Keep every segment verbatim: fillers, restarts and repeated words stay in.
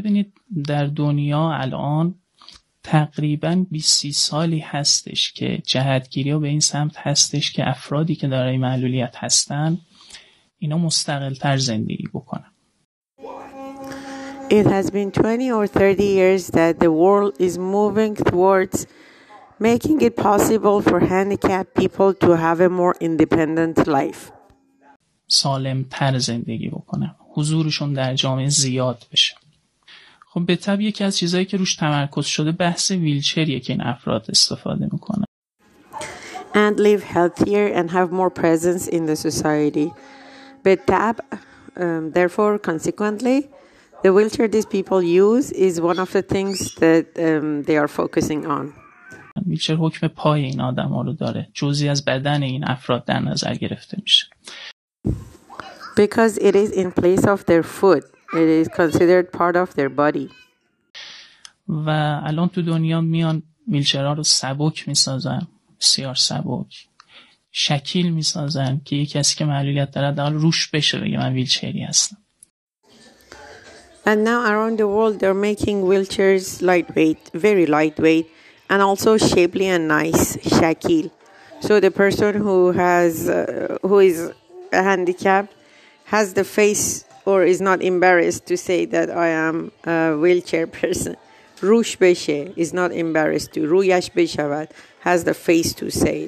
ببینید در دنیا الان تقریباً بیست سالی هستش که جهتگیری به این سمت هستش که افرادی که دارای معلولیت هستن اینا مستقل‌تر زندگی بکنن. It has been twenty or thirty years that the world is moving towards making it possible for handicapped people to have a more independent life. سالم‌تر زندگی بکنن. حضورشون در جامعه زیاد بشه. خب به طبع یکی از چیزایی که روش تمرکز شده بحث ویلچریه که این افراد استفاده میکنن. And live healthier and have more presence in the society. بالطبع, um, therefore, consequently, the wheelchair these people use is one of the things that um, they are focusing on. ویلچر حکم پای این آدم ها رو داره. جزئی از بدن این افراد در نظر گرفته میشه. Because it is in place of their foot. It is considered part of their body. و الان تو دنیا میان ویلچرها رو سبک میسازن. بسیار سبک. شکیل میسازن که یک کسی که معلولیت داره حداقل روش بشه بگه من ویلچری هستم. And now around the world they're making wheelchairs lightweight, very lightweight, and also shapely and nice, shakil. So the person who has uh, who is handicapped has the face or is not embarrassed to say that I am a wheelchair person. روش بشه is not embarrassed to. رویش بشود has the face to say it.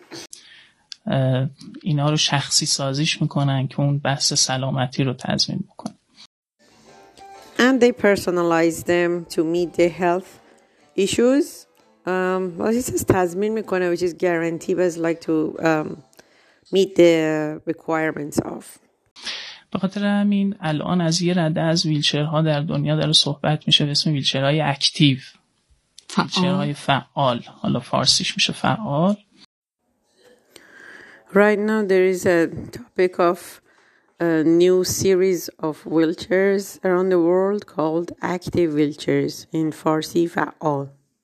اینا رو شخصی سازیش میکنن که اون بحث سلامتی رو تضمین بکنن. And they personalize them to meet the health issues. Um, well, it says تضمین میکنه, which is guarantee, but it's like to um, meet the requirements of. به خاطر همین الان از یه رده از ویلچرها در دنیا داره صحبت میشه به اسم ویلچرهای اکتیو. ویلچرهای فعال. حالا فارسیش میشه فعال. Right now there is a topic of a new series of wheelchairs around the world called active wheelchairs in فارسی فعال.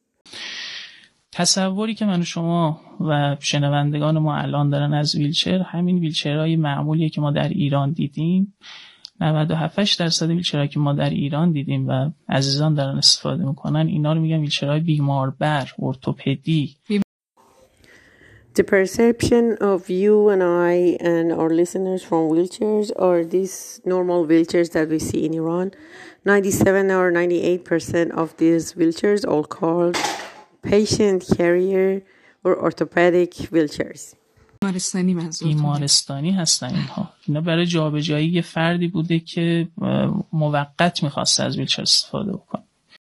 تصوری که من و شما و شنوندگان ما الان دارن از ویلچر همین ویلچرهای معمولیه که ما در ایران دیدیم. نود و هفت درصد ویلچرهایی که ما در ایران دیدیم و عزیزان دارن استفاده میکنن اینا رو میگن ویلچرهای بیماربر، ارتوپدی. The perception of you and I and our listeners from wheelchairs are these normal wheelchairs that we see in Iran. ninety-seven or ninety-eight percent of these wheelchairs are called patient carrier or orthopedic wheelchairs. بیمارستانی منظور. بیمارستانی هستن اینها. اینا برای جابجایی یه فردی بوده که موقت میخواسته از ویلچر استفاده بکنه.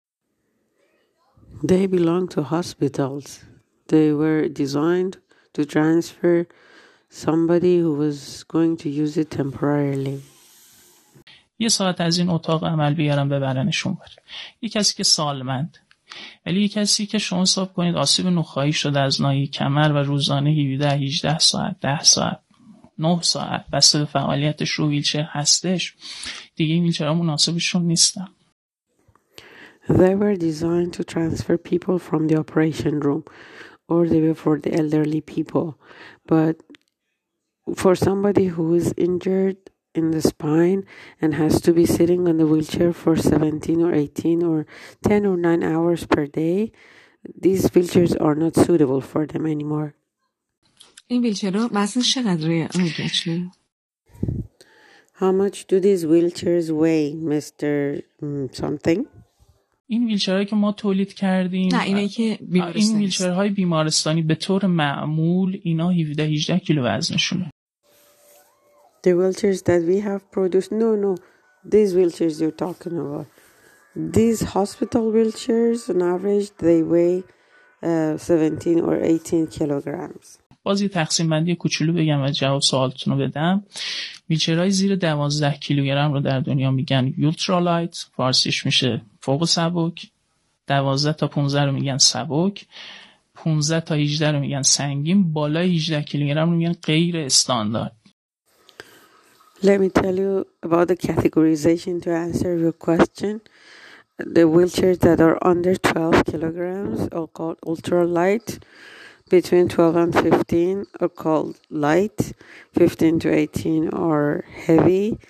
They belong to hospitals. They were designed to transfer somebody who was going to use it temporarily. یه ساعت از این اتاق عمل بیارم ببرنشون بره. یه کسی که سالمند. ولی یه کسی که شما حساب کنید آسیب نخاعی شده از ناحیه کمر و روزانه هفده هجده ساعت ده ساعت نه ساعت بسته به فعالیتش رو ویلچر هستش دیگه این ویلچرها مناسبشون نیستن. They were designed to transfer people from the operation room or they were for the elderly people. But for somebody who is injured in the spine and has to be sitting on the wheelchair for seventeen or eighteen or ten or nine hours per day, these wheelchairs are not suitable for them anymore. این ویلچرها وزنش چقدره آقای How much do these wheelchairs weigh, Mister Something? این ویلچرهایی که ما تولید کردیم نه اینه که بیمارستانی این ویلچرهای بیمارستانی به طور معمول اینا هفده هجده کیلو وزنشونه. The wheelchairs that we have produced, no, no, these wheelchairs you're talking about. These hospital wheelchairs, on average, they weigh uh, seventeen or eighteen kilograms. باز یه تقسیم بندی کوچولو بگم و جواب سوالتون رو بدم. ویلچرهای زیر دوازده کیلوگرم رو در دنیا میگن یولترالایت، فارسیش میشه فوق سبک. دوازده تا پانزده رو میگن سبک. پانزده تا هجده رو میگن سنگین. بالای هجده کیلوگرم رو میگن غیر استاندارد. Let me tell you about the categorization to answer your question. The wheelchairs that are under twelve kilograms are called ultralight. Between twelve and fifteen are called light. fifteen to eighteen are heavy.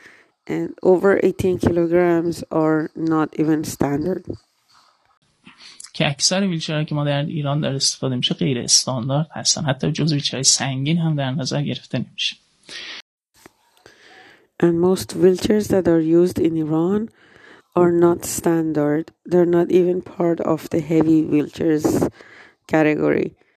and over eighteen kilograms are not even standard. که اکثر ویلچرهایی که ما در ایران در استفاده میشه غیر استاندارد هستن، حتی جزو ویلچرهای سنگین هم در نظر گرفته نمیشه. And most wheelchairs that are used in Iran are not standard. They're not even part of the heavy wheelchairs category.